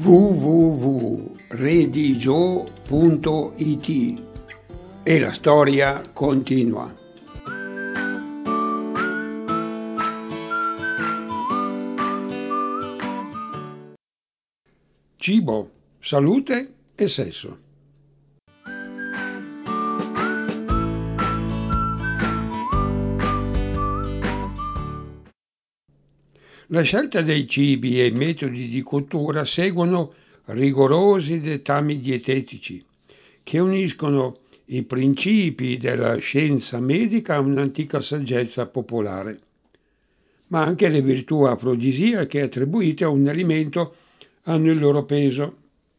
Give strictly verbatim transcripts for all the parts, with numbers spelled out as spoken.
w w w punto redigio punto it e la storia continua. Cibo, salute e sesso. La scelta dei cibi e i metodi di cottura seguono rigorosi dettami dietetici che uniscono i principi della scienza medica a un'antica saggezza popolare, ma anche le virtù afrodisiache attribuite a un alimento hanno il loro peso.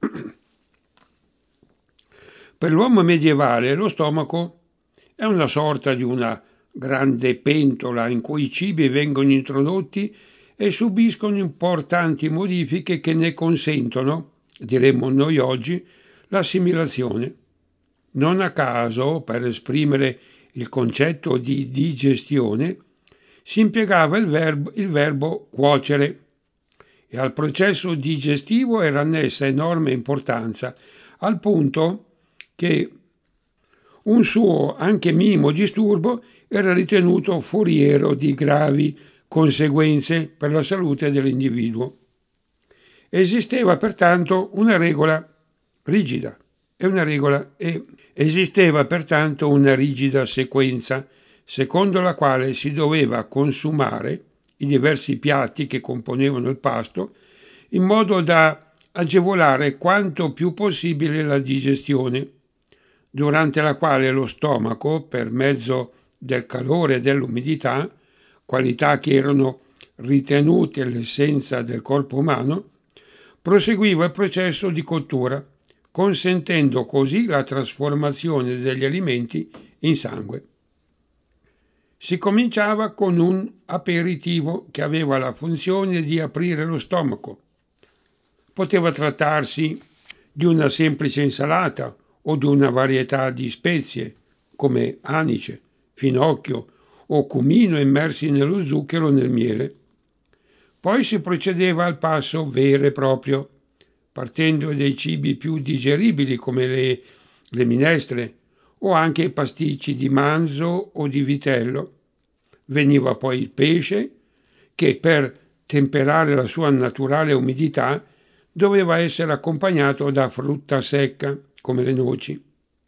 Per l'uomo medievale lo stomaco è una sorta di una grande pentola in cui i cibi vengono introdotti e subiscono importanti modifiche che ne consentono, diremmo noi oggi, l'assimilazione. Non a caso, per esprimere il concetto di digestione, si impiegava il verbo, il verbo cuocere, e al processo digestivo era annessa enorme importanza, al punto che un suo anche minimo disturbo era ritenuto foriero di gravi conseguenze per la salute dell'individuo. Esisteva pertanto una regola rigida e una regola e esisteva pertanto una rigida sequenza secondo la quale si doveva consumare i diversi piatti che componevano il pasto in modo da agevolare quanto più possibile la digestione, durante la quale lo stomaco, per mezzo del calore e dell'umidità, qualità che erano ritenute l'essenza del corpo umano, proseguiva il processo di cottura, consentendo così la trasformazione degli alimenti in sangue. Si cominciava con un aperitivo che aveva la funzione di aprire lo stomaco. Poteva trattarsi di una semplice insalata o di una varietà di spezie come anice, finocchio o cumino immersi nello zucchero o nel miele. Poi si procedeva al passo vero e proprio, partendo dai cibi più digeribili come le, le minestre o anche i pasticci di manzo o di vitello. Veniva poi il pesce, che per temperare la sua naturale umidità doveva essere accompagnato da frutta secca, come le noci.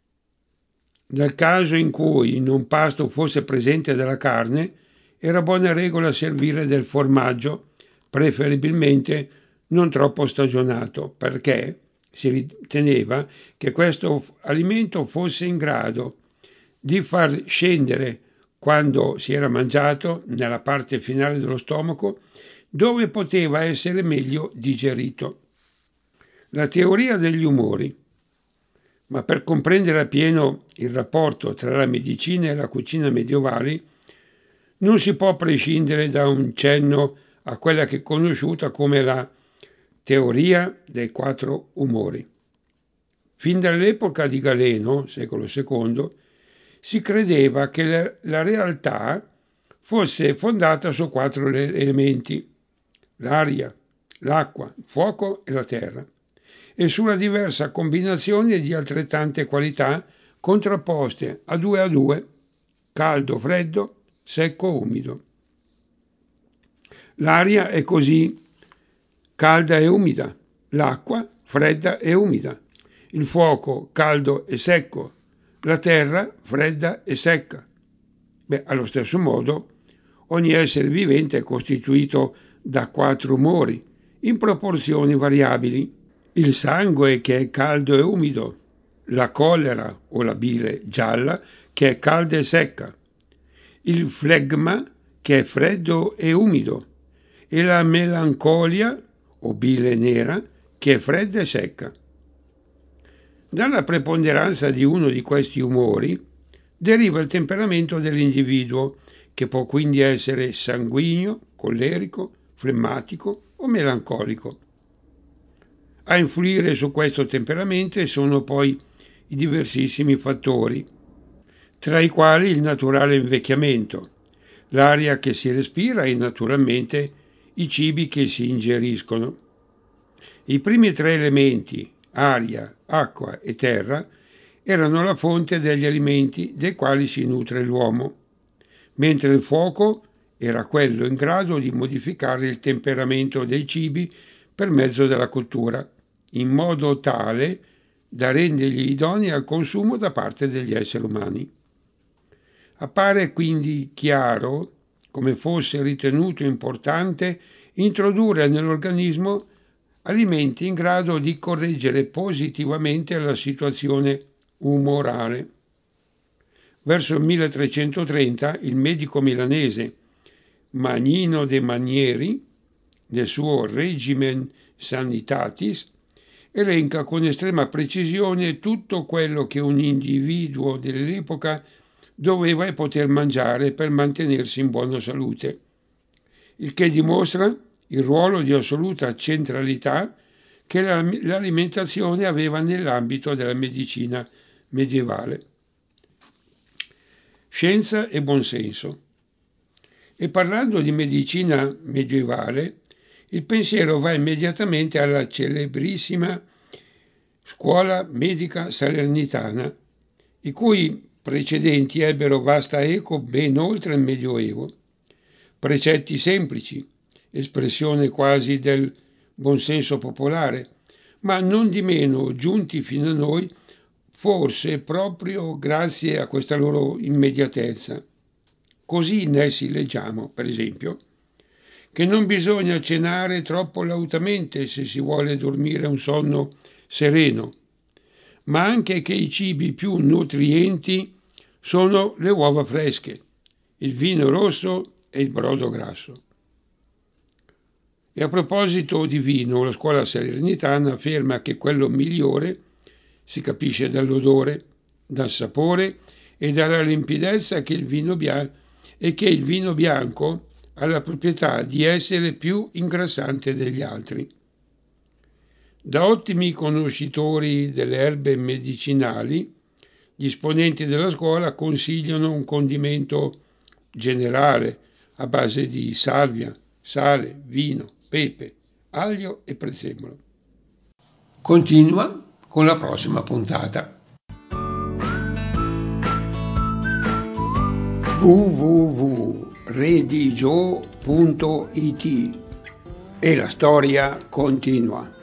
Nel caso in cui in un pasto fosse presente della carne, era buona regola servire del formaggio, preferibilmente non troppo stagionato, perché si riteneva che questo alimento fosse in grado di far scendere, quando si era mangiato, nella parte finale dello stomaco, dove poteva essere meglio digerito. La teoria degli umori. Ma per comprendere appieno il rapporto tra la medicina e la cucina medievali non si può prescindere da un cenno a quella che è conosciuta come la teoria dei quattro umori. Fin dall'epoca di Galeno, secolo secondo, si credeva che la, la realtà fosse fondata su quattro elementi: l'aria, l'acqua, il fuoco e la terra, e sulla diversa combinazione di altrettante qualità contrapposte a due a due, caldo, freddo, secco, umido. L'aria è così calda e umida, l'acqua fredda e umida, il fuoco caldo e secco, la terra fredda e secca. Beh, allo stesso modo, ogni essere vivente è costituito da quattro umori, in proporzioni variabili. Il sangue che è caldo e umido, la collera o la bile gialla che è calda e secca, il flegma che è freddo e umido e la melancolia o bile nera che è fredda e secca. Dalla preponderanza di uno di questi umori deriva il temperamento dell'individuo, che può quindi essere sanguigno, collerico, flemmatico o melancolico. A influire su questo temperamento sono poi i diversissimi fattori, tra i quali il naturale invecchiamento, l'aria che si respira e naturalmente i cibi che si ingeriscono. I primi tre elementi, aria, acqua e terra, erano la fonte degli alimenti dei quali si nutre l'uomo, mentre il fuoco era quello in grado di modificare il temperamento dei cibi per mezzo della cottura, in modo tale da renderli idonei al consumo da parte degli esseri umani. Appare quindi chiaro come fosse ritenuto importante introdurre nell'organismo alimenti in grado di correggere positivamente la situazione umorale. Verso il milletrecentotrenta il medico milanese Magnino de Manieri, nel suo Regimen Sanitatis, elenca con estrema precisione tutto quello che un individuo dell'epoca doveva e poter mangiare per mantenersi in buona salute, il che dimostra il ruolo di assoluta centralità che l'alimentazione aveva nell'ambito della medicina medievale. Scienza e buonsenso. E parlando di medicina medievale, il pensiero va immediatamente alla celebrissima scuola medica salernitana, i cui precedenti ebbero vasta eco ben oltre il Medioevo. Precetti semplici, espressione quasi del buonsenso popolare, ma non di meno giunti fino a noi forse proprio grazie a questa loro immediatezza. Così in essi leggiamo, per esempio, che non bisogna cenare troppo lautamente se si vuole dormire un sonno sereno, ma anche che i cibi più nutrienti sono le uova fresche, il vino rosso e il brodo grasso. E a proposito di vino, la scuola salernitana afferma che quello migliore si capisce dall'odore, dal sapore e dalla limpidezza che il vino bianco e che il vino bianco ha la proprietà di essere più ingrassante degli altri. Da ottimi conoscitori delle erbe medicinali, gli esponenti della scuola consigliano un condimento generale a base di salvia, sale, vino, pepe, aglio e prezzemolo. Continua con la prossima puntata. w w w punto redigio punto it e la storia continua.